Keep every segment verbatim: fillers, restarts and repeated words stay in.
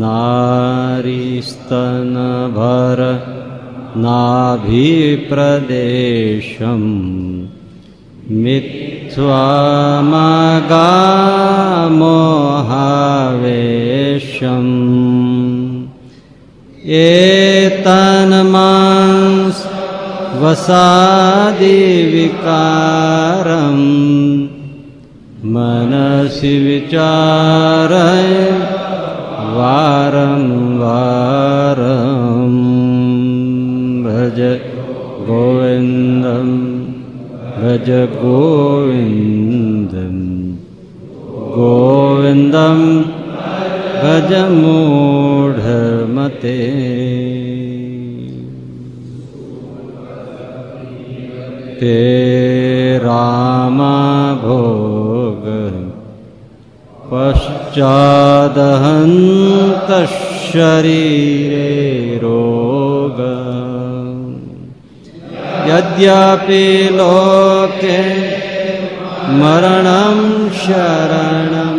નારીસ્તનભર નાભિપ્રદેશમ મિથ્વામગામોહાવેશમ એતન્માંસ વસાદિ વિકારમ મનસી વિચારય વારં વારં ભજ ગોવિંદમ ભજ ગોવિંદમ ગોવિંદમ ભજ મૂઢમતે. તે રામા ભોગ પશ્ચાદહંત શરીરે રોગ યદ્યપિ લોકે મરણં શરણં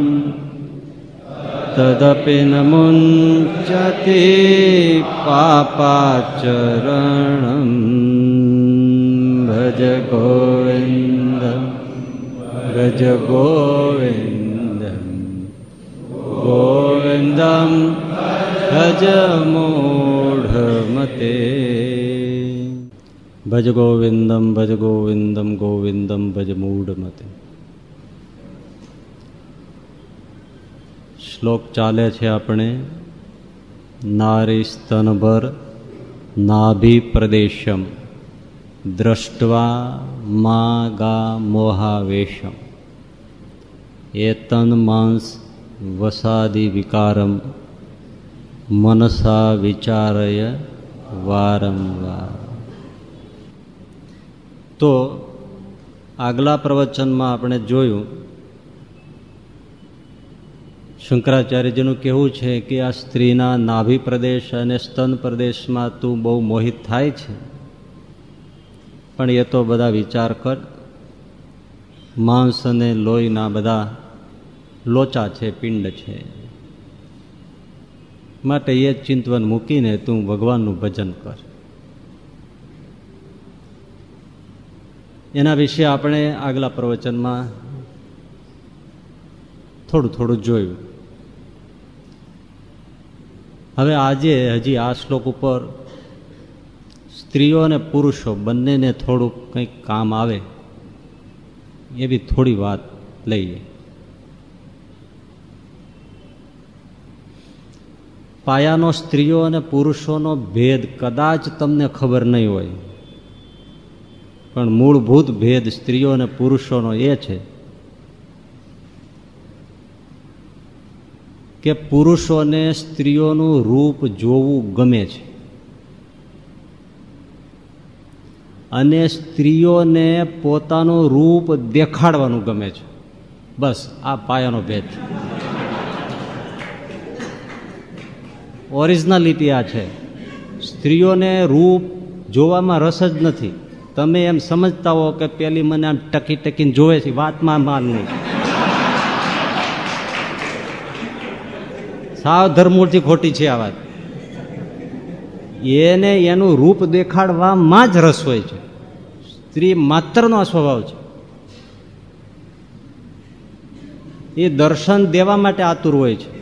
તદપિ ન મુંચતિ પાપાચરણં ભજ ગોવિંદમ ભજ ગોવિંદમ ગોવિંદમ ભજ મૂઢમતે. ભજ ગોવિંદમ ભજ ગોવિંદમ ગોવિંદમ ભજ મૂઢમતે. શ્લોક ચાલે છે આપણે નારી સ્તનભર નાભિ પ્રદેશમ દ્રષ્ટવા માગા મોહાવેશમ એતન માંસ વસાદિ વિકારમ મનસા વિચારય વારંવાર. તો આગલા પ્રવચનમાં આપણે જોયું, શંકરાચાર્યજીનું કહેવું છે કે આ સ્ત્રીના નાભિ પ્રદેશ અને સ્તન પ્રદેશમાં તું બહુ મોહિત થાય છે, પણ એ તો બધા વિચાર કર, માંસ અને લોહીના બધા લોચા છે, પિંડ છે, માટે એ ચિંતવન મૂકીને તું ભગવાનનું ભજન કર. એના વિશે આપણે આગલા પ્રવચનમાં થોડું થોડું જોયું. હવે આજે હજી આ શ્લોક ઉપર સ્ત્રીઓ અને પુરુષો બંનેને થોડુંક કંઈક કામ આવે એવી થોડી વાત લઈએ. પાયાનો સ્ત્રીઓ અને પુરુષોનો ભેદ કદાચ તમને ખબર નહીં હોય, પણ મૂળભૂત ભેદ સ્ત્રીઓ અને પુરુષોનો એ છે કે પુરુષોને સ્ત્રીઓનું રૂપ જોવું ગમે છે અને સ્ત્રીઓને પોતાનું રૂપ દેખાડવાનું ગમે છે. બસ આ પાયાનો ભેદ છે. ઓરિજિનાલિટી આ છે. સ્ત્રીઓને રૂપ જોવામાં રસ જ નથી. તમે એમ સમજતા હો કે પેલી મને આમ ટકી ટકીને જોવે છે, વાતમાં માલ નહીં. સાવ ધર્મૂળથી ખોટી છે આ વાત. એને એનું રૂપ દેખાડવામાં જ રસ હોય છે. સ્ત્રી માત્રનો સ્વભાવ છે. એ દર્શન દેવા માટે આતુર હોય છે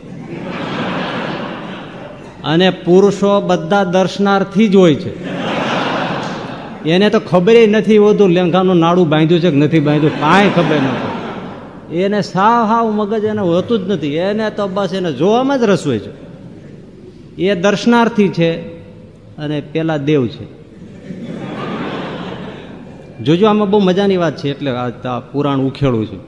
અને પુરુષો બધા દર્શનાર્થી જ હોય છે. એને તો ખબર નથી હોતું લેંઘાનું નાડું બાંધ્યું છે કે નથી બાંધ્યું, કાંઈ ખબર નથી. એને સાવ હાવ મગજ એને હોતું જ નથી. એને તો બસ એને જોવામાં જ રસ હોય છે. એ દર્શનાર્થી છે અને પેલા દેવ છે. જોજો, આમાં બહુ મજાની વાત છે, એટલે આ પુરાણ ઉખેડું છું.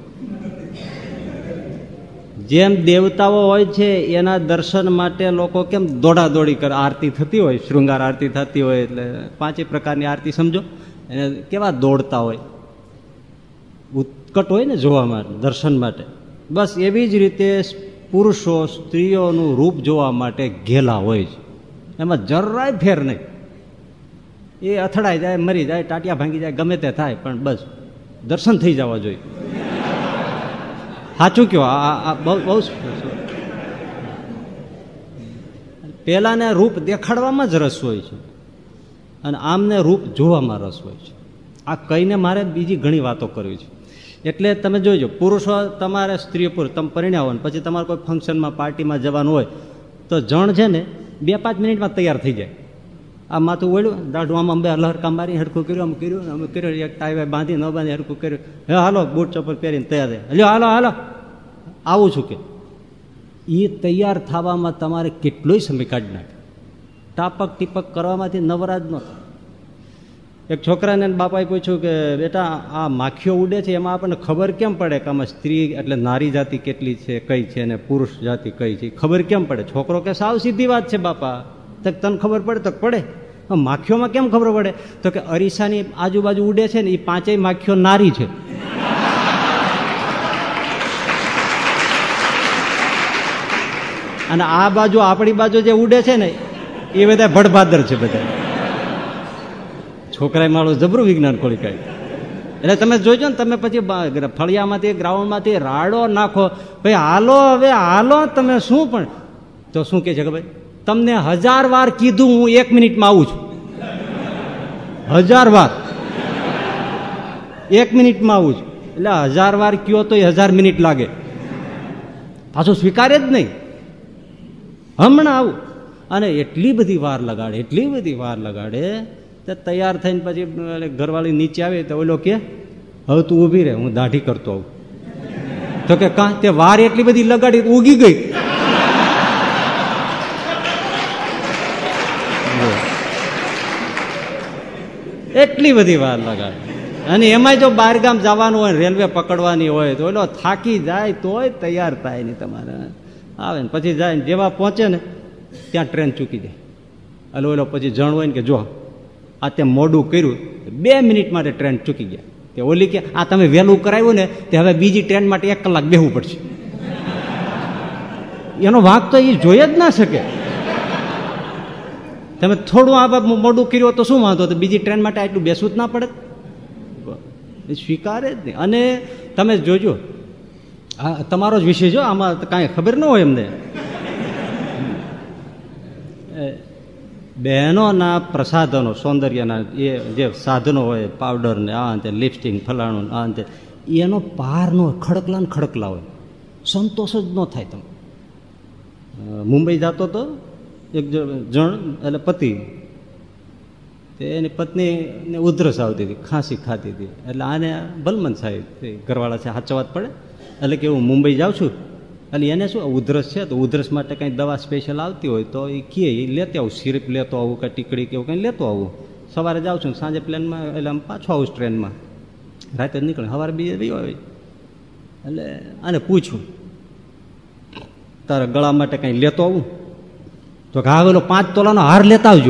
જેમ દેવતાઓ હોય છે એના દર્શન માટે લોકો કેમ દોડા દોડી કરે, આરતી થતી હોય, શૃંગાર આરતી થતી હોય, એટલે પાંચેય પ્રકારની આરતી સમજો, એને કેવા દોડતા હોય, ઉત્કટ હોય ને જોવા માટે, દર્શન માટે. બસ એવી જ રીતે પુરુષો સ્ત્રીઓનું રૂપ જોવા માટે ઘેલા હોય છે. એમાં જરાય ફેર નહીં. એ અથડાઈ જાય, મરી જાય, ટાટિયા ભાંગી જાય, ગમે તે થાય, પણ બસ દર્શન થઈ જવા જોઈએ. સાચું કયો? આ બહુ બહુ પેલાને રૂપ દેખાડવામાં જ રસ હોય છે અને આમને રૂપ જોવામાં રસ હોય છે. આ કહીને મારે બીજી ઘણી વાતો કરવી છે. એટલે તમે જોઈજો, પુરુષો તમારે સ્ત્રી પુરુષ તમે પરિણ્યા હોય ને પછી તમારે કોઈ ફંક્શનમાં પાર્ટીમાં જવાનું હોય તો જણ છે ને બે પાંચ મિનિટમાં તૈયાર થઈ જાય. આ માથું ઓળ્યું, દાઢું આમ અંબે લહરકા મારી હરખું કર્યું, આમ કર્યું, આમ કર્યું, એક ટાઈવે બાંધી ન બાંધી હરખું કર્યું, હે હાલો બૂટ ચપ્પલ પહેરીને તૈયાર થાય, લ્યો હાલો હાલો આવું છું કે એ તૈયાર થવામાં તમારે કેટલોય સમય કાઢી નાખે. ટાપક ટીપક કરવામાંથી નવરાજ ન થાય. એક છોકરાને બાપાએ પૂછ્યું કે બેટા આ માખીઓ ઉડે છે એમાં આપણને ખબર કેમ પડે કે આમાં સ્ત્રી એટલે નારી જાતિ કેટલી છે કઈ છે અને પુરુષ જાતિ કઈ છે, ખબર કેમ પડે? છોકરો કે સાવ સીધી વાત છે બાપા, તો તને ખબર પડે તો પડે. માખીઓમાં કેમ ખબર પડે? તો કે અરીસાની આજુબાજુ ઉડે છે ને એ પાંચેય માખીઓ નારી છે. અને આ બાજુ આપણી બાજુ જે ઉડે છે ને એ બધા ભડભાદર છે બધા. છોકરાએ મારું જબરું વિજ્ઞાન ખોલી કાઢ્યું. એટલે તમે જોઈજો ને, તમે પછી ફળિયામાંથી ગ્રાઉન્ડમાંથી રાડો નાખો, ભાઈ હાલો હવે હાલો તમે શું પણ, તો શું કે છે કે ભાઈ તમને હજાર વાર કીધું હું એક મિનિટમાં આવું છું, હજાર વાર એક મિનિટમાં આવું છું. એટલે હજાર વાર કયો તો એ હજાર મિનિટ લાગે, પાછું સ્વીકારે જ નહીં, હમણાં આવું. અને એટલી બધી વાર લગાડે, એટલી બધી વાર લગાડે તે તૈયાર થઈને પછી ઘરવાળી નીચે આવે તો ઓલો કે હવે તું ઊભી રહે, હું દાઢી કરતો આવું. તો કે કા તે વાર એટલી બધી લગાડી ઉગી ગઈ. એટલી બધી વાર લગાડે. અને એમાંય જો બહારગામ જવાનું હોય, રેલવે પકડવાની હોય તો ઓલો થાકી જાય તોય તૈયાર થાય નહીં તમારે. આવે ને પછી જાય ને જેવા પહોંચે ને ત્યાં ટ્રેન ચૂકી જાય. એટલે ઓલો પછી જણ હોય ને કે જો આ તે મોડું કર્યું, બે મિનિટ માટે ટ્રેન ચૂકી ગયા. તે ઓલી કે આ તમે વહેલું કરાવ્યું ને તે હવે બીજી ટ્રેન માટે એક કલાક બેહવું પડશે. એનો વાંક તો એ જોઈ જ ના શકે. તમે થોડું આ મોડું કર્યું તો શું વાંધો, તો બીજી ટ્રેન માટે આટલું બેસવું જ ના પડે, એ સ્વીકારે જ નહીં. અને તમે જોજો, હા તમારો જ વિષય જો, આમાં કાંઈ ખબર ન હોય એમને. બહેનોના પ્રસાધનો સૌંદર્યના એ જે સાધનો હોય, પાવડર ને આ અંતે લિપસ્ટિક ફલાણું આ અંતે, એનો પાર નો ખડકલા ને ખડકલા હોય, સંતોષ જ ન થાય. તમે મુંબઈ જતો તો એક જણ એટલે પતિ, એની પત્નીને ઉધરસ આવતી હતી, ખાંસી ખાતી હતી. એટલે આને ભલમન સાહેબ ઘરવાળા છે હાચવાત પડે, એટલે કે હું મુંબઈ જાઉં છું, એટલે એને શું ઉધરસ છે તો ઉધરસ માટે કંઈ દવા સ્પેશિયલ આવતી હોય તો એ કહે એ લેતી આવું, સિરપ લેતો આવું કે ટીકડી કે એવું કંઈ લેતો આવું. સવારે જાઉં છું, સાંજે પ્લેનમાં એટલે આમ પાછો આવું ટ્રેનમાં, રાતે નીકળે, સવારે બીજે બી હોય. એટલે આને પૂછું તારા ગળા માટે કંઈ લેતો આવું? તો કે હા પેલો પાંચ તોલાનો હાર લેતા આવજો.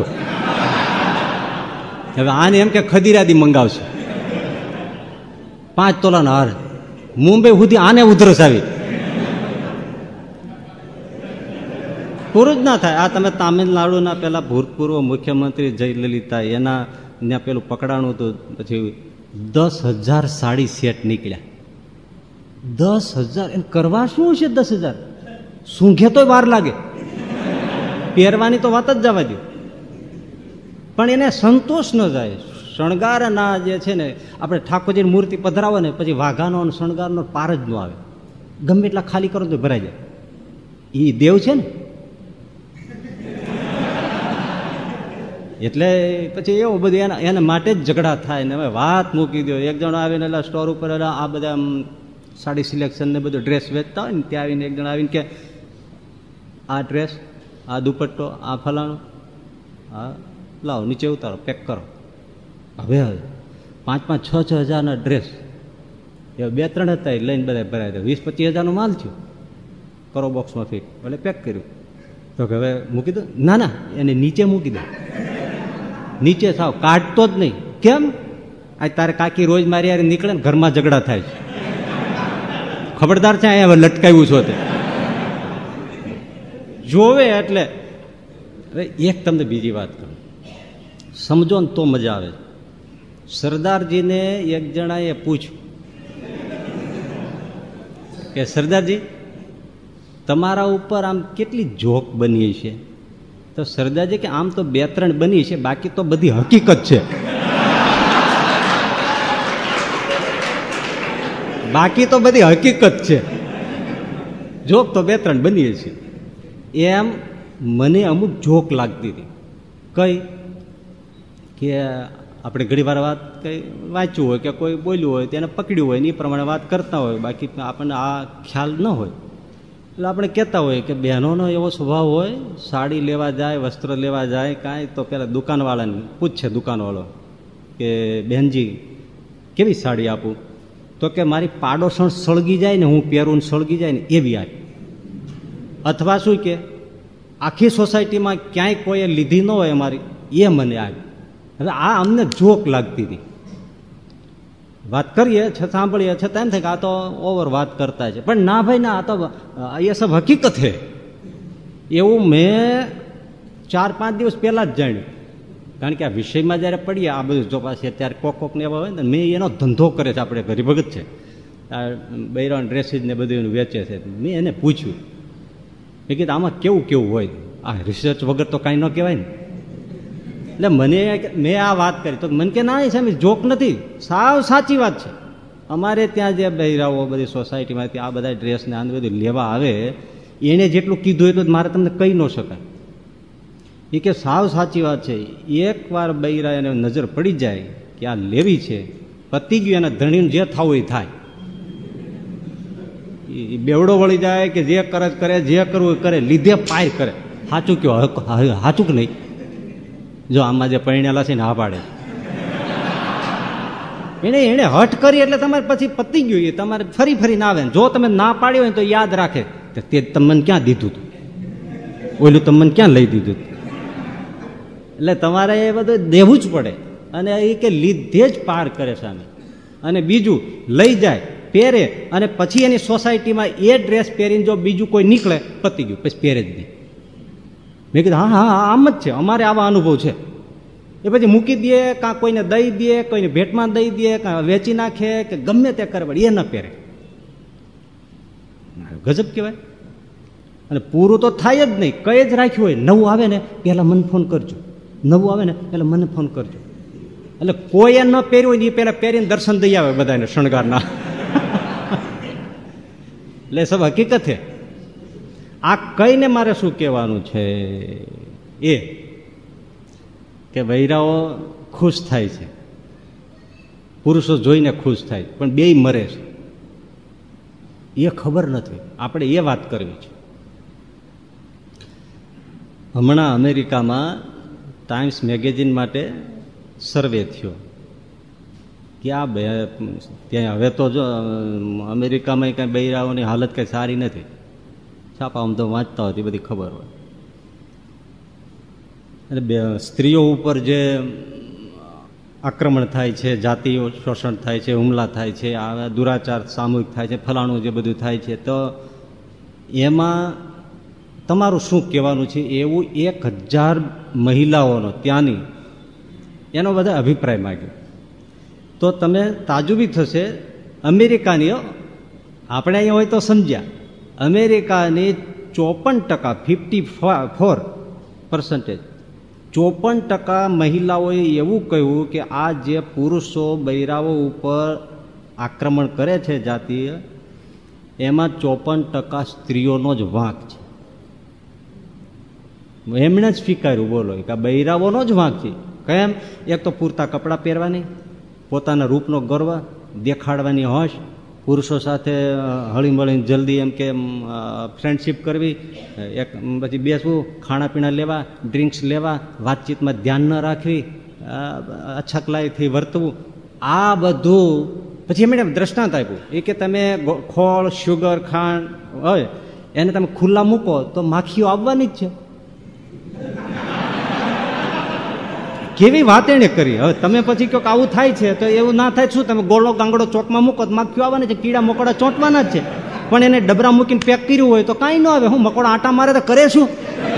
હવે આને એમ કે ખદીરાદી મંગાવશે, પાંચ તોલાનો હાર. મુંબઈ સુધી આને ઉધરસ આવી, પૂરું જ ના થાય. આ તમે તામિલનાડુના પેલા ભૂતપૂર્વ મુખ્યમંત્રી જયલલિતા એના ત્યાં પેલું પકડાણું હતું, પછી દસ હજાર સાડી સેટ નીકળ્યા. દસ હજાર એને કરવા શું છે? દસ હજાર સૂંઘે તો વાર લાગે, પહેરવાની તો વાત જ જવા દો. પણ એને સંતોષ ન જાય. શણગારના જે છે ને, આપણે ઠાકોરજીની મૂર્તિ પધરાવો ને પછી વાઘાનો અને શણગારનો પાર જ ન આવે. ગમે એટલા ખાલી કરો તો ભરાઈ જાય. એ દેવ છે ને, એટલે પછી એવું બધું એના એના માટે જ ઝઘડા થાય ને. હવે વાત મૂકી દો. એક જણ આવીને એટલે સ્ટોર ઉપર આ બધા સાડી સિલેક્શન ને બધું ડ્રેસ વેચતા હોય ને, ત્યાં આવીને એક જણ આવીને કે આ ડ્રેસ, આ દુપટ્ટો, આ ફલાણું, હા લાવો નીચે ઉતારો, પેક કરો. હવે પાંચ પાંચ છ છ હજારના ડ્રેસ એ બે ત્રણ હતા એ લઈને બધા ભરાય હતા. વીસ પચીસ હજારનો માલ થયો, કરો બોક્સમાં ફિટ, એટલે પેક કર્યું. તો કે હવે મૂકી દો. ના ના એને નીચે મૂકી દો, નીચે સાવ કાઢતો જ નહીં. કેમ? આ તારે કાકી રોજ મારી યારે નીકળે ને ઘરમાં ઝઘડા થાય છે, ખબરદાર છે અહીંયા હવે લટકાવ્યું છો તે જોવે. એટલે હવે એક તમને બીજી વાત કરું, સમજો ને તો મજા આવે. સરદારજીને એક જણાએ પૂછ્યું કે સરદારજી તમારા ઉપર આમ કેટલી જોક બની છે? તો સરદારજી કે આમ તો બે ત્રણ બની છે, બાકી તો બધી હકીકત છે. બાકી તો બધી હકીકત છે, જોક તો બે ત્રણ બનીએ છીએ. એમ મને અમુક જોક લાગતી હતી. કઈ કે આપણે ઘણી વાર વાત કઈ વાંચ્યું હોય કે કોઈ બોલ્યું હોય તેને પકડ્યું હોય ને એ પ્રમાણે વાત કરતા હોય, બાકી આપણને આ ખ્યાલ ન હોય એટલે આપણે કહેતા હોય કે બહેનોનો એવો સ્વભાવ હોય, સાડી લેવા જાય, વસ્ત્ર લેવા જાય કાંઈ તો પેલા દુકાનવાળાને પૂછશે દુકાનવાળો કે બહેનજી કેવી સાડી આપું, તો કે મારી પાડોશણ સળગી જાય ને હું પહેરું સળગી જાય ને એવી આપી. અથવા શું કે આખી સોસાયટીમાં ક્યાંય કોઈએ લીધી ન હોય અમારી એ મને આવી. હવે આ અમને જોક લાગતી હતી. વાત કરીએ છતાં સાંભળીએ છતાં એમ થાય કે આ તો ઓવર વાત કરતા છે, પણ ના ભાઈ ના, આ તો એ સબ હકીકત છે. એવું મેં ચાર પાંચ દિવસ પહેલા જ જાણ્યું, કારણ કે આ વિષયમાં જયારે પડીએ આ બધું જો પાસે ત્યારે કોક કોક ને એવા હોય ને, મેં એનો ધંધો કરે છે, આપણે ગરીબગત છે, આ બૈરાન ડ્રેસીસ ને બધું વેચે છે. મેં એને પૂછ્યું, મેં કીધું આમાં કેવું કેવું હોય, આ રિસર્ચ વગર તો કાંઈ ન કહેવાય ને. એટલે મને મેં આ વાત કરી તો મને કે ના સાહેબ જોક નથી, સાવ સાચી વાત છે. અમારે ત્યાં જે બૈરાઓ બધી સોસાયટીમાંથી આ બધા ડ્રેસને આ બધું લેવા આવે, એણે જેટલું કીધું એટલું મારે તમને કહી ન શકાય. એ કે સાવ સાચી વાત છે. એક વાર બૈરા એને નજર પડી જાય કે આ લેવી છે, પતી ગયું, એના ધણીને જે થવું એ થાય. એ બેવડો વળી જાય કે જે કરે કરે, જે કરવું એ કરે, લીધે પાર કરે. સાચું કયો, સાચું કે નહીં? જો આમાં જે પરિણેલા છે ને હા પાડે, એને એને હઠ કરી એટલે તમારે પછી પતી ગયું, એ તમારે ફરી ફરી ના આવે. જો તમે ના પાડી હોય તો યાદ રાખે તે તમને ક્યાં દીધું હતું, ઓલું તમને ક્યાં લઈ દીધું હતું. એટલે તમારે એ બધું દેવું જ પડે. અને એ કે લીધે જ પાર કરે સામે. અને બીજું લઈ જાય, પહેરે, અને પછી એની સોસાયટીમાં એ ડ્રેસ પહેરીને જો બીજું કોઈ નીકળે પતી ગયું, પછી પહેરે જ નહીં. મેં કીધું હા હા આમ જ છે, અમારે આવા અનુભવ છે. એ પછી મૂકી દે, કાં કોઈને દઈ દે, કોઈને ભેટમાં દઈ દે, કાં વેચી નાખે, કે ગમે તે કરે, એ ન પહેરે. ગજબ કહેવાય. અને પૂરું તો થાય જ નહીં, કઈ જ રાખ્યું હોય. નવું આવે ને પેલા મને ફોન કરજો, નવું આવે ને પેલા મને ફોન કરજો. એટલે કોઈ ન પહેર્યું હોય ને એ પેલા પહેરીને દર્શન દઈ આવે બધાને શણગારના. એટલે સબ હકીકત છે. આ કઈને મારે શું કહેવાનું છે એ કે બૈરાઓ ખુશ થાય છે, પુરુષો જોઈને ખુશ થાય, પણ બેય મરે છે એ ખબર નથી. આપણે એ વાત કરવી છે. હમણાં અમેરિકામાં ટાઈમ્સ મેગેઝિન માટે સર્વે થયો કે આ ત્યાં હવે તો જો અમેરિકામાં કઈ બૈરાઓની હાલત કઈ સારી નથી. છાપા આમ તો વાંચતા હોય એ બધી ખબર હોય. અને બે સ્ત્રીઓ ઉપર જે આક્રમણ થાય છે, જાતીય શોષણ થાય છે, હુમલા થાય છે, આ દુરાચાર સામૂહિક થાય છે, ફલાણું જે બધું થાય છે, તો એમાં તમારું શું કહેવાનું છે? એવું એક હજાર મહિલાઓનો ત્યાંની એનો બધા અભિપ્રાય માંગ્યો. તો તમે તાજુબી થશે, અમેરિકાની, આપણે અહીંયા હોય તો સમજ્યા, અમેરિકાની ચોપન ટકા ફિફ્ટી ફોર પર્સન્ટેજ ચોપન ટકા મહિલાઓએ એવું કહ્યું કે આ જે પુરુષો બૈરાઓ ઉપર આક્રમણ કરે છે જાતીય, એમાં ચોપન ટકા સ્ત્રીઓનો જ વાંક છે. એમણે જ સ્વીકાર્યું, બોલો, કે બૈરાઓનો જ વાંક છે. કેમ? એક તો પૂરતા કપડાં પહેરવાની, પોતાના રૂપનો ગર્વ દેખાડવાની હોશ, પુરુષો સાથે હળીમળીને જલ્દી એમ કે ફ્રેન્ડશીપ કરવી, એક પછી બેસવું, ખાણાપીણા લેવા, ડ્રિંક્સ લેવા, વાતચીતમાં ધ્યાન ન રાખવી, અછકલાઈથી વર્તવું, આ બધું. પછી એમણે દ્રષ્ટાંત આપ્યું એ કે તમે ખોળ, શુગર, ખાંડ હોય એને તમે ખુલ્લા મૂકો તો માખીઓ આવવાની જ છે. કેવી વાત એને કરી. હવે તમે પછી કહો કે આવું થાય છે તો એવું ના થાય શું? તમે ગોળો ગાંગડો ચોકમાં મૂકો તો માખીઓ આવવાની છે, કીડા મકોડા ચોંટવાના જ છે. પણ એને ડબરા મૂકીને પેક કર્યું હોય તો કાંઈ ન આવે. હું મકોડા આટા મારે તો કરે શું?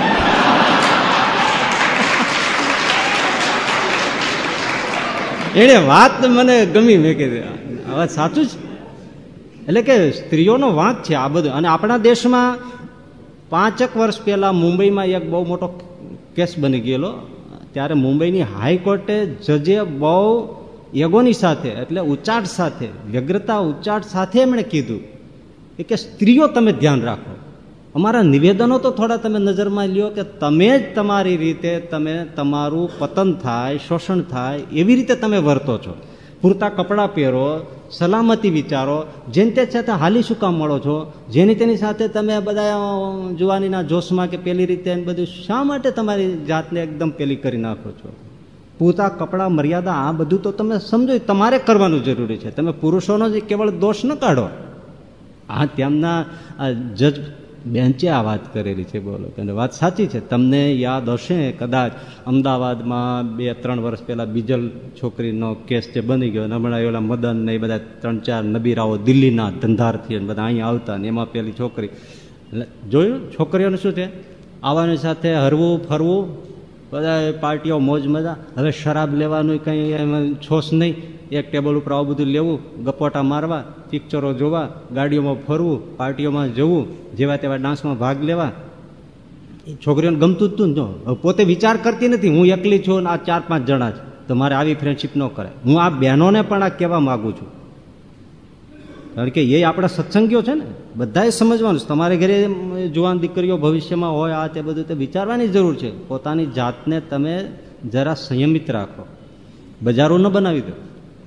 એને વાત મને ગમી. મેં કીધું આ વાત સાચું જ. એટલે કે સ્ત્રીઓનો વાંક છે આ બધું. અને આપણા દેશમાં પાંચેક વર્ષ પહેલા મુંબઈમાં એક બહુ મોટો કેસ બની ગયેલો. ત્યારે મુંબઈની હાઈકોર્ટે જજે બહુ એગોની સાથે એટલે ઉચ્ચાટ સાથે વ્યગ્રતા ઉચ્ચાટ સાથે એમણે કીધું કે સ્ત્રીઓ તમે ધ્યાન રાખો, અમારા નિવેદનો તો થોડા તમે નજરમાં લ્યો કે તમે જ તમારી રીતે તમે તમારું પતન થાય, શોષણ થાય એવી રીતે તમે વર્તો છો. પૂરતા કપડાં પહેરો, સલામતી વિચારો, જેને તે સાથે હાલી શું કામ મળો છો, જેની તેની સાથે તમે બધા જુવાનીના જોશમાં કે પેલી રીતે બધું શા માટે તમારી જાતને એકદમ પેલી કરી નાખો છો. પૂરતા કપડાં, મર્યાદા, આ બધું તો તમે સમજો તમારે કરવાનું જરૂરી છે. તમે પુરુષોનો જ કેવળ દોષ ન કાઢો. આ તેમના જજ બેન્ચે આ વાત કરેલી છે. બોલો, અને વાત સાચી છે. તમને યાદ હશે કદાચ અમદાવાદમાં બે ત્રણ વર્ષ પહેલા બીજલ છોકરીનો કેસ જે બની ગયો, હમણાં ઓલા મદન ને એ બધા ત્રણ ચાર નબીરાઓ દિલ્હીના ધંધારથી બધા અહીંયા આવતા ને એમાં પેલી છોકરી જોયું. છોકરીઓને શું છે, આવવાની સાથે હરવું ફરવું, બધા પાર્ટીઓ મોજ મજા. હવે શરાબ લેવાનું કંઈ એમાં છોશ નહીં. એક ટેબલ ઉપર આવું બધું લેવું, ગપોટા મારવા, પિક્ચરો જોવા, ગાડીઓમાં ફરવું, પાર્ટીઓમાં જવું, જેવા તેવા ડાન્સમાં ભાગ લેવા. એ છોકરીઓને ગમતું જ હતું ને. જો પોતે વિચાર કરતી નથી હું એકલી છું ને આ ચાર પાંચ જણા છે તો મારે આવી ફ્રેન્ડશીપ ન કરે. હું આ બહેનોને પણ આ કહેવા માગું છું, કારણ કે એ આપણા સત્સંગીઓ છે ને. બધાએ સમજવાનું છે. તમારે ઘરે જુવાન દીકરીઓ ભવિષ્યમાં હોય આ તે બધું તે વિચારવાની જરૂર છે. પોતાની જાતને તમે જરા સંયમિત રાખો, બજારો ન બનાવી દો.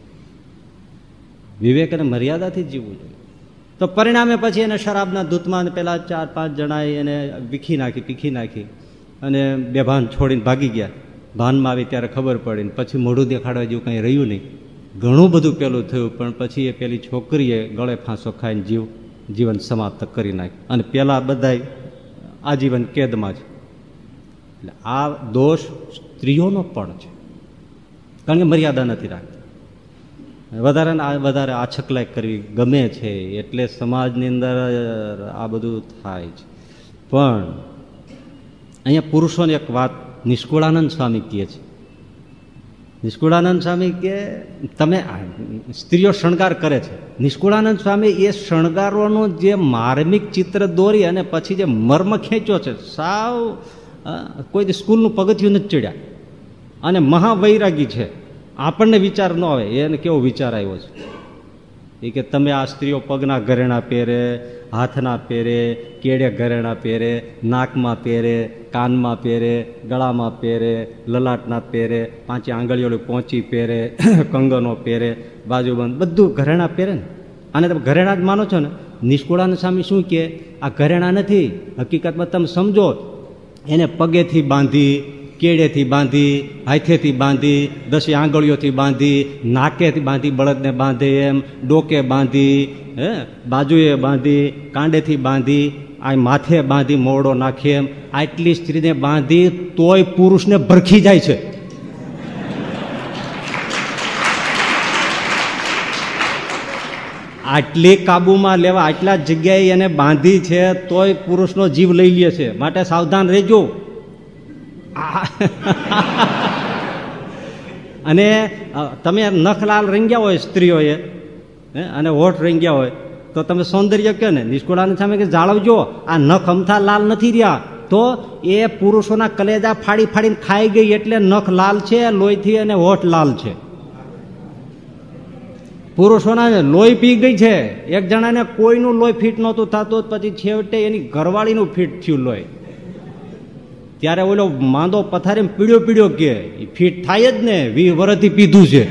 વિવેક અને મર્યાદાથી જીવવું જોઈએ. તો પરિણામે પછી એને શરાબના દૂધમાં પેલા ચાર પાંચ જણાએ એને વીખી નાખી પીખી નાખી અને બેભાન છોડીને ભાગી ગયા. ભાનમાં આવી ત્યારે ખબર પડી ને પછી મોઢું દેખાડવા જેવું કંઈ રહ્યું નહીં. ઘણું બધું પેલું થયું, પણ પછી એ પેલી છોકરીએ ગળે ફાંસો ખાઈને જીવ જીવન સમાપ્ત કરી નાખ્યું. અને પેલા બધા આજીવન કેદમાં છે. એટલે આ દોષ સ્ત્રીઓનો પણ છે, કારણ કે મર્યાદા નથી રાખતી. વધારે વધારે આછકલાય કરવી ગમે છે એટલે સમાજની અંદર આ બધું થાય છે. પણ અહીંયા પુરુષોની એક વાત નિષ્કુળાનંદ સ્વામી કહે છે. નિષ્કુળાનંદ સ્વામી કે તમે સ્ત્રીઓ શણગાર કરે છે. નિષ્કુળાનંદ સ્વામી એ શણગારોનું જે માર્મિક ચિત્ર દોરી અને પછી જે મર્મ ખેંચ્યો છે, સાવ કોઈ સ્કૂલનું પગથિયું નથી ચડ્યા અને મહાવૈરાગી છે. આપણને વિચાર ન આવે એને કેવો વિચાર આવ્યો છે એ કે તમે આ સ્ત્રીઓ પગના ઘરેણા પહેરે, હાથના પહેરે, કેડે ઘરેણા પહેરે, નાકમાં પહેરે, કાનમાં પહેરે, ગળામાં પહેરે, લલાટના પહેરે, પાંચે આંગળીઓ પહોંચી પહેરે, કંગનો પહેરે, બાજુબંધ બધું ઘરેણા પહેરે ને. આને તમે ઘરેણા જ માનો છો ને. નિષ્કુળાનંદ સ્વામી શું કહે, આ ઘરેણા નથી. હકીકતમાં તમે સમજો, એને પગેથી બાંધી, કેડેથી બાંધી, હાથેથી બાંધી, દસે આંગળીઓથી બાંધી, નાકેથી બાંધી, બળદને બાંધે એમ, ડોકે બાંધી, હે બાજુએ બાંધી, કાંડેથી બાંધી, આ માથે બાંધી મોરડો નાખી એમ આટલી સ્ત્રીને બાંધી તોય પુરુષને ભરખી જાય છે. આટલી કાબુમાં લેવા આટલા જગ્યાએ એને બાંધી છે તોય પુરુષનો જીવ લઈ લે છે. માટે સાવધાન રહેજો. અને તમે નખ લાલ રંગ્યા હોય સ્ત્રીઓએ અને હોઠ રંગ્યા હોય તો તમે સૌંદર્ય કે ને નિષ્કુળાનંદ સામે કે જાળવજો. આ નખ અમથા લાલ નથી રહ્યા તો એ પુરુષોના કલેજા ફાડી ફાડીને ખાઈ ગઈ એટલે નખ લાલ છે, લોહીથી અને હોઠ લાલ છે. પુરુષોના લોહી પી ગઈ છે. એક જણાને કોઈનું લોહી ફીટ નહોતું થતું, પછી છેવટે એની ઘરવાળીનું ફીટ થયું લોહી. ત્યારે ઓલો માંદો પથારી પીડ્યો પીડ્યો કે ફીટ થાય જ ને, વી વર્ષથી પીધું છે.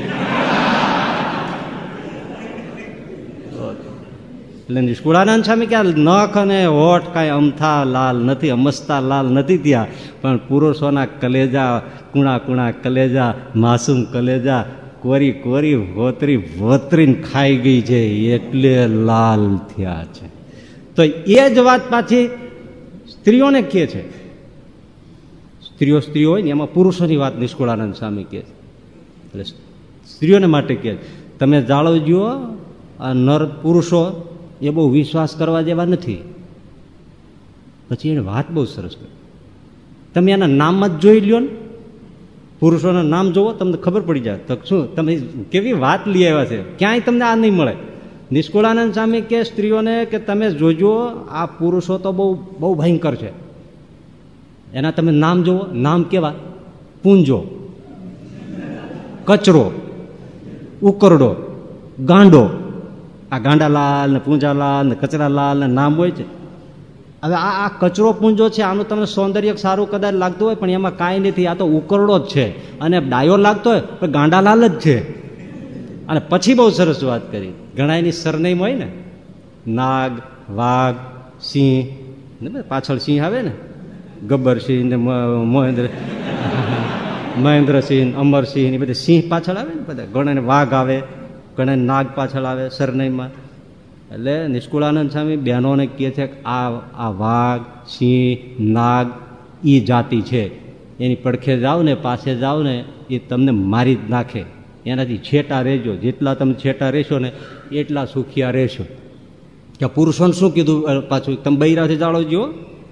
એટલે નિષ્કુળાનંદ સ્વામી કે નખ અને હોઠ કાંઈ અમથા લાલ નથી, અમસ્તા લાલ નથી ત્યાં, પણ પુરુષોના કલેજા, કુણા કુણા કલેજા, માસૂમ કલેજા કોરી કોરી વોતરી વોતરીને ખાઈ ગઈ છે એટલે લાલ થયા છે. તો એ જ વાત પાછી સ્ત્રીઓને કહે છે. સ્ત્રીઓ સ્ત્રીઓ હોય ને એમાં પુરુષોની વાત નિષ્કુળાનંદ સ્વામી કહે છે. એટલે સ્ત્રીઓને માટે કહે તમે જાળવજો. આ નર પુરુષો એ બહુ વિશ્વાસ કરવા જેવા નથી. પછી એને વાત બહુ સરસ કરી. તમે એના નામ જ જોઈ લ્યો ને, પુરુષોના નામ જોવો તમને ખબર પડી જાય તો શું તમે કેવી વાત લઈ આવ્યા છે. ક્યાંય તમને આ નહીં મળે. નિષ્કુળાનંદ સ્વામી કે સ્ત્રીઓને કે તમે જોજો આ પુરુષો તો બહુ બહુ ભયંકર છે. એના તમે નામ જુઓ, નામ કેવા? પૂંજો, કચરો, ઉકરડો, ગાંડો. આ ગાંડાલાલ ને પૂંજાલાલ ને કચરાલાલ ને નામ હોય છે. હવે આ આ કચરો પૂંજો છે, આનું તમને સૌંદર્ય સારું કદાચ લાગતું હોય, પણ એમાં કાંઈ નથી, આ તો ઉકરડો જ છે. અને ડાયો લાગતો હોય પણ ગાંડાલાલ જ છે. અને પછી બહુ સરસ વાત કરી, ઘણા એની સરનેમ હોય ને, નાગ, વાઘ, સિંહ, પાછળ સિંહ આવે ને, ગબ્બરસિંહ ને મહેન્દ્ર મહેન્દ્રસિંહ, અમરસિંહ, એ બધા સિંહ પાછળ આવે ને, બધા ઘણા વાઘ આવે, ઘણા નાગ પાછળ આવે સરનેમમાં. એટલે નિષ્કુળાનંદ સ્વામી બહેનોને કહે છે કે આ આ વાઘ, સિંહ, નાગ એ જાતિ છે, એની પડખે જાઓ ને, પાસે જાઓ ને, એ તમને મારી જ નાખે. એનાથી છેટા રહેજો, જેટલા તમે છેટા રહેશો ને એટલા સુખિયા રહેશો. કે પુરુષોને શું કીધું પાછું? તમે બૈરાથી જાળો જો.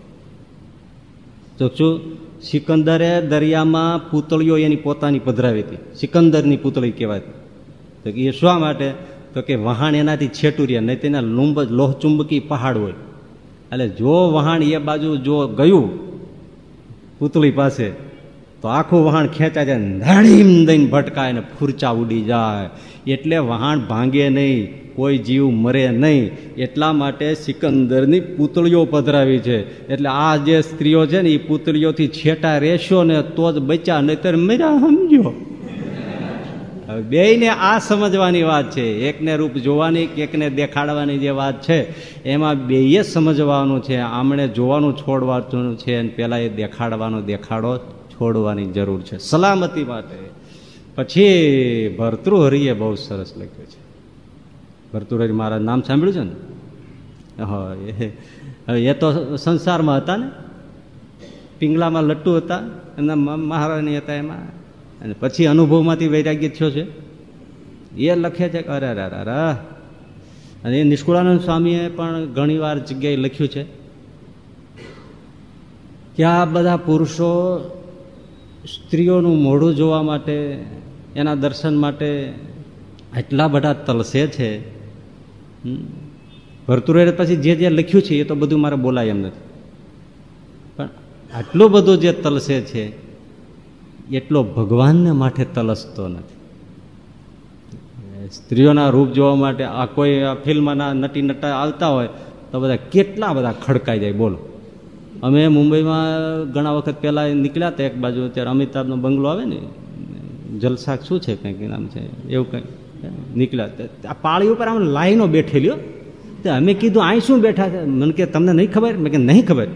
તો શું સિકંદરે દરિયામાં પૂતળીઓ એની પોતાની પધરાવી હતી, સિકંદરની પૂતળી કહેવાતી. તો એ શા માટે? તો કે વહાણ એનાથી છેટું રહે, નહીં તેના લુંબ લોહચુંબકી પહાડ હોય. એટલે જો વહાણ એ બાજુ જો ગયું પૂતળી પાસે, તો આખું વહાણ ખેંચાય જાય, ધડીમ દઈને ભટકાય ને ફૂરચા ઉડી જાય. એટલે વહાણ ભાંગે નહીં, કોઈ જીવ મરે નહીં. એટલા માટે સિકંદરની પૂતળીઓ પધરાવી છે. એટલે આ જે સ્ત્રીઓ છે ને, એ પૂતળીઓથી છેટા રહેશો ને તો જ બચ્યા, નહીતર મર્યા. સમજો, બેયને આ સમજવાની વાત છે. એકને રૂપ જોવાની કે એકને દેખાડવાની જે વાત છે, એમાં બેય સમજવાનું છે. આમણે જોવાનું છોડવાનું છે, અને પેલા એ દેખાડવાનો દેખાડો છોડવાની જરૂર છે સલામતી માટે. પછી ભર્તૃહરિએ બહુ સરસ લખ્યું છે. ભર્તૃહરિ મહારાજ નામ સાંભળ્યું છે ને? હા, એ તો સંસારમાં હતા ને, પિંગલામાં લટ્ટુ હતા, એમના મહારાણી હતા એમાં. અને પછી અનુભવમાંથી વૈરાગ્ય થયો છે. એ લખે છે કે અરે અરે અરે. અને એ નિષ્કુળાનંદ સ્વામીએ પણ ઘણી વાર જગ્યાએ લખ્યું છે કે આ બધા પુરુષો સ્ત્રીઓનું મોઢું જોવા માટે, એના દર્શન માટે એટલા બધા તલસે છે. ભર્તૃહરિએ પછી જે જે લખ્યું છે એ તો બધું મારે બોલાય એમ નથી, પણ આટલું બધું જે તલસે છે એટલો ભગવાનને માટે તલસતો નથી. સ્ત્રીઓના રૂપ જોવા માટે આ કોઈ ફિલ્મના નટી નટા આવતા હોય તો બધા કેટલા બધા ખડકાઈ જાય. બોલો, અમે મુંબઈમાં ઘણા વખત પહેલાં નીકળ્યા હતા એક બાજુ, ત્યારે અમિતાભનો બંગલો આવે ને, જલસાક શું છે કંઈક નામ છે એવું કંઈક, નીકળ્યા. આ પાળી ઉપર આમ લાઈનો બેઠેલી. તો અમે કીધું અહીં શું બેઠા છે? મને કે તમને નહીં ખબર? મેં કે નહીં ખબર.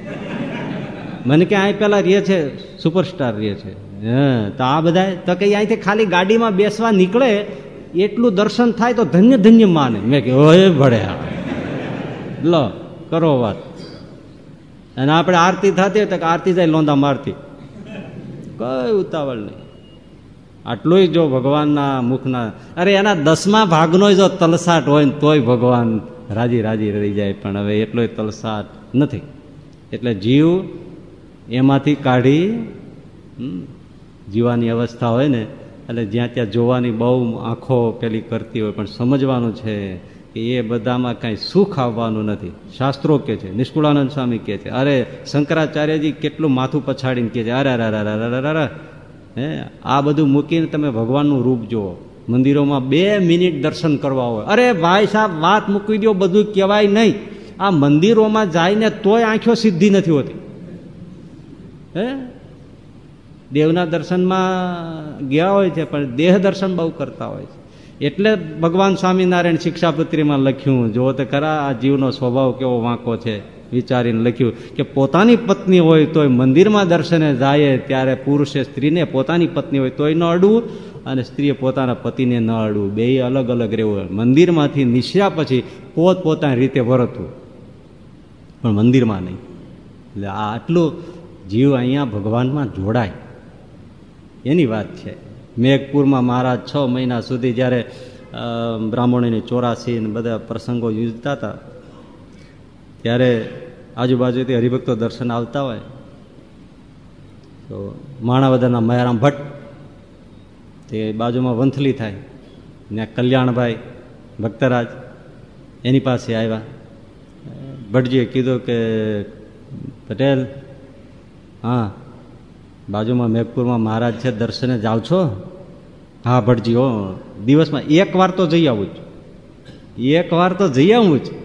મને કે અહીં પેલા રહે છે સુપરસ્ટાર રહે છે. હા, તો આ બધા તો કે અહીંથી ખાલી ગાડીમાં બેસવા નીકળે એટલું દર્શન થાય તો ધન્ય ધન્ય માને. મેં કે ઓય ભળે, લો કરો વાત. અને આપણે આરતી થતી હોય તો આરતી જાય લોંદા મારતી, કઈ ઉતાવળ નહીં. આટલું જો ભગવાનના મુખના, અરે એના દસમા ભાગનો જો તલસાટ હોય ને તોય ભગવાન રાજી રાજી રહી જાય. પણ હવે એટલો તલસાટ નથી. એટલે જીવ એમાંથી કાઢી જીવાની અવસ્થા હોય ને, એટલે જ્યાં ત્યાં જોવાની બહુ આંખો પેલી કરતી હોય, પણ સમજવાનું છે કે એ બધામાં કાંઈ સુખ આવવાનું નથી. શાસ્ત્રો કે છે, નિષ્કુળાનંદ સ્વામી કે છે, અરે શંકરાચાર્યજી કેટલું માથું પછાડીને કે છે, અરે અરે અરે અરે હે આ બધું મૂકીને તમે ભગવાનનું રૂપ જુઓ. મંદિરોમાં બે મિનિટ દર્શન કરવા હોય. અરે ભાઈ સાહેબ, વાત મૂકી દો, બધું કહેવાય નહીં. આ મંદિરોમાં જઈને તોય આંખો સિદ્ધિ નથી હોતી. હે દેવના દર્શનમાં ગયા હોય છે, પણ દેહ દર્શન બહુ કરતા હોય છે. એટલે ભગવાન સ્વામિનારાયણ શિક્ષાપત્રીમાં લખ્યું, જો તો ખરા આ જીવનો સ્વભાવ કેવો વાંકો છે, વિચારીને લખ્યું કે પોતાની પત્ની હોય તોય મંદિરમાં દર્શને જાય ત્યારે પુરુષે સ્ત્રીને પોતાની પત્ની હોય તોય ન અડવું, અને સ્ત્રીએ પોતાના પતિને ન અડવું. બે અલગ અલગ રહેવું. મંદિરમાંથી નીકળ્યા પછી પોત પોતાની રીતે વર્તવું, પણ મંદિરમાં નહીં. એટલે આ આટલું જીવ અહીંયા ભગવાનમાં જોડાય એની વાત છે. મેઘપુરમાં મહારાજ છ મહિના સુધી જ્યારે બ્રાહ્મણોની ચોરાસી ને બધા પ્રસંગો યોજતા હતા, ત્યારે આજુબાજુથી હરિભક્તો દર્શન આવતા હોય તો માણાવદરના મયારામ ભટ્ટ તે બાજુમાં વંથલી થાય ને કલ્યાણભાઈ ભક્તરાજ એની પાસે આવ્યા. ભટ્ટજીએ કીધું કે પટેલ હા બાજુમાં મેઘપુરમાં મહારાજ છે, દર્શને જાઓ છો? હા ભટજી, હો દિવસમાં એક વાર તો જઈ આવું છું, એક વાર તો જઈ આવું છું.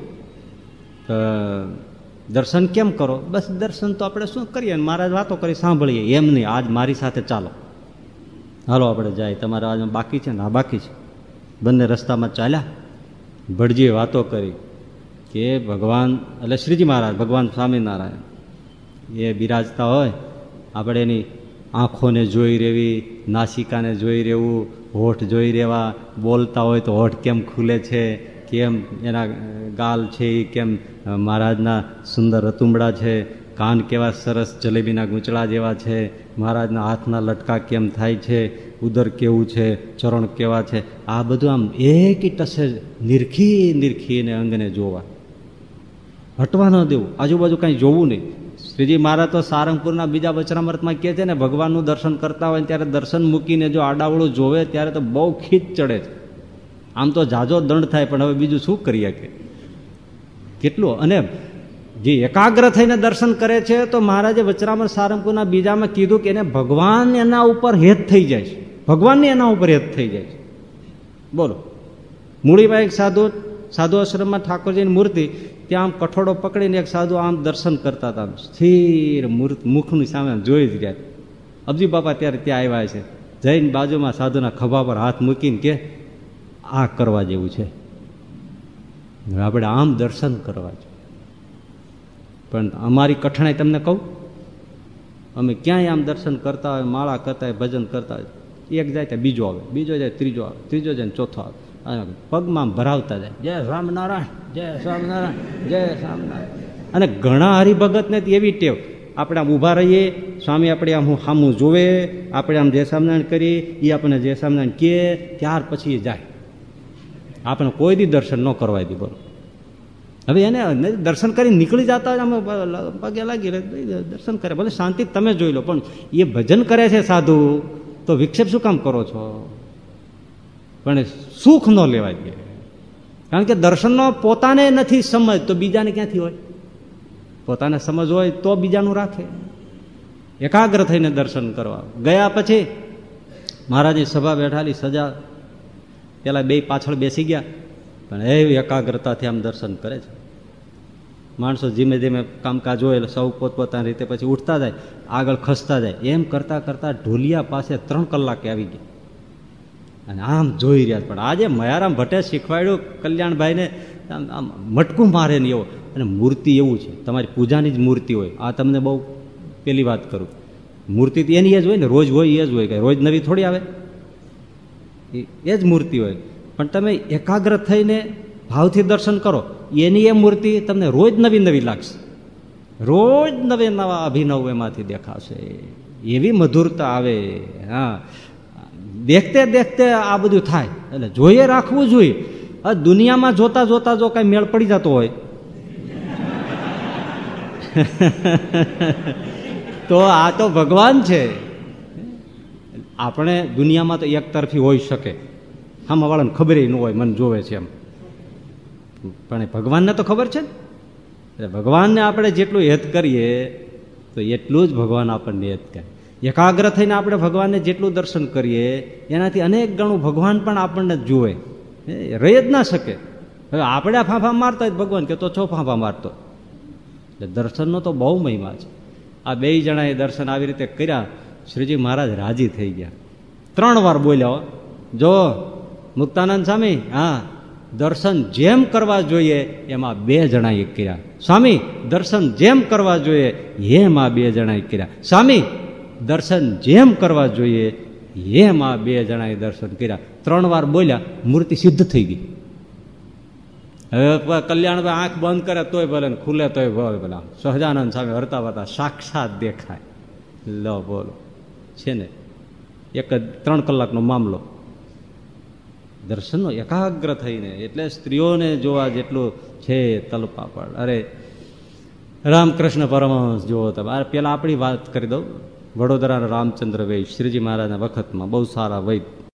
દર્શન કેમ કરો? બસ દર્શન તો આપણે શું કરીએ, મહારાજ વાતો કરી સાંભળીએ. એમ નહીં, આજ મારી સાથે ચાલો, હાલો આપણે જાય. તમારે આજ બાકી છે ને? હા બાકી છે. બંને રસ્તામાં ચાલ્યા. ભટજીએ વાતો કરી કે ભગવાન એટલે શ્રીજી મહારાજ, ભગવાન સ્વામિનારાયણ એ બિરાજતા હોય, આપણે એની આંખોને જોઈ રહેવી, નાસિકાને જોઈ રહેવું, હોઠ જોઈ રહેવા, બોલતા હોય તો હોઠ કેમ ખુલે છે, કેમ એના ગાલ છે એ કેમ મહારાજના સુંદર રતુંબડા છે, કાન કેવા સરસ જલેબીના ગૂંચળા જેવા છે, મહારાજના હાથના લટકા કેમ થાય છે, ઉદર કેવું છે, ચરણ કેવા છે, આ બધું આમ એક ટસે નિરખી નિરખીને અંગને જોવા, હટવા ન દેવું, આજુબાજુ કાંઈ જોવું નહીં. શ્રીજી મહારાજ તો સારંગપુરના બીજા વચનામૃતમાં કહે છે ને, ભગવાનનું દર્શન કરતા હોય ત્યારે દર્શન મૂકીને જો આડાવડું જોવે ત્યારે તો બહુ ખીચ ચડે છે. આમ તો જાજો દંડ થાય, પણ હવે બીજું શું કરીએ કે કેટલું. અને જે એકાગ્ર થઈને દર્શન કરે છે તો મહારાજે વચનામૃત સારંગપુરના બીજામાં કીધું કે એને ભગવાન એના ઉપર હેત થઈ જાય છે, ભગવાનને એના ઉપર હેત થઈ જાય છે. બોલો, મૂળીમાં એક સાધુ સાધુ આશ્રમમાં ઠાકોરજીની મૂર્તિ, ત્યાં આમ કઠોળો પકડીને એક સાધુ આમ દર્શન કરતા હતા, સ્થિર મૂર્તિ મુખની સામે જોઈ જ રહ્યા. અબજી બાપા ત્યારે ત્યાં આવ્યા છે, જઈને બાજુમાં સાધુના ખભા પર હાથ મૂકીને કે આ કરવા જેવું છે, આપણે આમ દર્શન કરવા છે. પણ અમારી કઠણાઈ તમને કહું, અમે ક્યાંય આમ દર્શન કરતા હોય, માળા કરતા હોય, ભજન કરતા હોય, એક જાય ત્યાં બીજો આવે, બીજો જાય ત્રીજો આવે, ત્રીજો જાય ચોથો આવે, પગમાં ભરાવતા જાય, જય સ્વામિનારાયણ, જય સ્વામિનારાયણ, જય સ્વામિનારાયણ. અને ઘણા હરિભગતને એવી ટેવ, આપણે આમ ઊભા રહીએ, સ્વામી આપણે આમ સામું જોવે, આપણે આમ જય સ્વામિનારાયણ કરીએ, એ આપણને જય સ્વામિનારાયણ કહે, ત્યાર પછી એ જાય. આપણે કોઈ દી દર્શન ન કરવા દી. બોલો, હવે એને દર્શન કરી નીકળી જતા હોય, અમે પગે લાગી દર્શન કરે, ભલે શાંતિ તમે જોઈ લો, પણ એ ભજન કરે છે સાધુ, તો વિક્ષેપ શું કામ કરો છો? પણ સુખ ન લેવા દે, કારણ કે દર્શનનો પોતાને નથી સમજ તો બીજાને ક્યાંથી હોય? પોતાને સમજ હોય તો બીજાનું રાખે. એકાગ્ર થઈને દર્શન કરવા ગયા. પછી મહારાજે સભા બેઠાલી સજા, પેલા બે પાછળ બેસી ગયા, પણ એવી એકાગ્રતાથી આમ દર્શન કરે છે. માણસો ધીમે ધીમે કામકાજ હોય એટલે સૌ પોતપોતાની રીતે પછી ઉઠતા જાય, આગળ ખસતા જાય. એમ કરતા કરતા ઢોલિયા પાસે ત્રણ કલાકે આવી ગયા અને આમ જોઈ રહ્યા. પણ આજે મયારામ ભટ્ટે શીખવાડ્યું કલ્યાણભાઈને, આમ મટકું મારે ને એવો. અને મૂર્તિ એવું છે, તમારી પૂજાની જ મૂર્તિ હોય. આ તમને બહુ પેલી વાત કરું, મૂર્તિ તો એની એ જ હોય ને, રોજ હોય એ જ હોય, કે રોજ નવી થોડી આવે, એ જ મૂર્તિ હોય. પણ તમે એકાગ્ર થઈને ભાવથી દર્શન કરો, એની એ મૂર્તિ તમને રોજ નવી નવી લાગશે, રોજ નવે નવા અભિનવ એમાંથી દેખાશે, એવી મધુરતા આવે. હા, દેખતે દેખતે આ બધું થાય, એટલે જોઈએ રાખવું જોઈએ. દુનિયામાં જોતા જોતા જો કઈ મેળ પડી જતો હોય તો આ તો ભગવાન છે. આપણે દુનિયામાં તો એક તરફી હોઈ શકે, આમાં વાળાને ખબર ન હોય મને જોવે છે એમ, પણ ભગવાનને તો ખબર છે ને. એટલે ભગવાનને આપણે જેટલું હેત કરીએ તો એટલું જ ભગવાન આપણને હેત કરે. એકાગ્ર થઈને આપણે ભગવાનને જેટલું દર્શન કરીએ એનાથી અનેક ગણું ભગવાન પણ આપણને જુએ, રહી જ ના શકે. હવે આપણે ફાંફા મારતા હોય ભગવાન કે તો છો ફાંફા મારતો. એટલે દર્શનનો તો બહુ મહિમા છે. આ બે જણાએ દર્શન આવી રીતે કર્યા, શ્રીજી મહારાજ રાજી થઈ ગયા. ત્રણ વાર બોલ્યા, જો મુક્તાનંદ સ્વામી, હા દર્શન જેમ કરવા જોઈએ એમાં બે જણાએ કર્યા. સ્વામી દર્શન જેમ કરવા જોઈએ એમ આ બે જણાએ કર્યા. સ્વામી દર્શન જેમ કરવા જોઈએ એમ આ બે જણાએ દર્શન કર્યા. ત્રણ વાર બોલ્યા, મૂર્તિ સિદ્ધ થઈ ગઈ. હવે કલ્યાણભાઈ આંખ બંધ કરે તોય ભલે, ખુલે તોય ભલે, પેલા સહજાનંદ સામે હરતા હતા, સાક્ષાત દેખાય. લો બોલો, છે ને એક જ ત્રણ કલાકનો મામલો દર્શનનો, એકાગ્ર થઈને. એટલે સ્ત્રીઓને જોવા જેટલું છે તલપાપડ. અરે રામકૃષ્ણ પરમહંસ જોવો તમે. પેલા આપણી વાત કરી દઉં, વડોદરાના રામચંદ્ર વૈદ શ્રીજી મહારાજના વખતમાં બહુ સારા વૈદ